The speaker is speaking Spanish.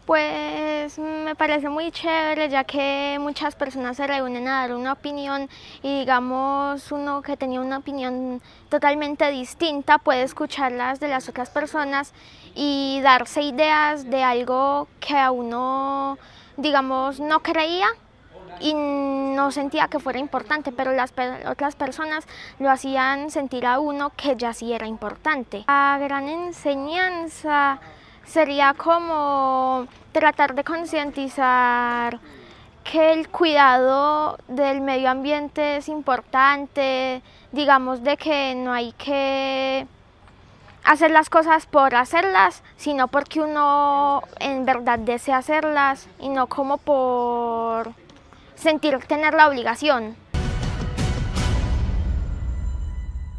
Pues me parece muy chévere, ya que muchas personas se reúnen a dar una opinión y digamos uno que tenía una opinión totalmente distinta puede escucharlas de las otras personas y darse ideas de algo que a uno digamos no creía y no sentía que fuera importante, pero las otras personas lo hacían sentir a uno que ya sí era importante. La gran enseñanza sería como tratar de concientizar que el cuidado del medio ambiente es importante, digamos de que no hay que hacer las cosas por hacerlas, sino porque uno en verdad desea hacerlas y no como por sentir tener la obligación.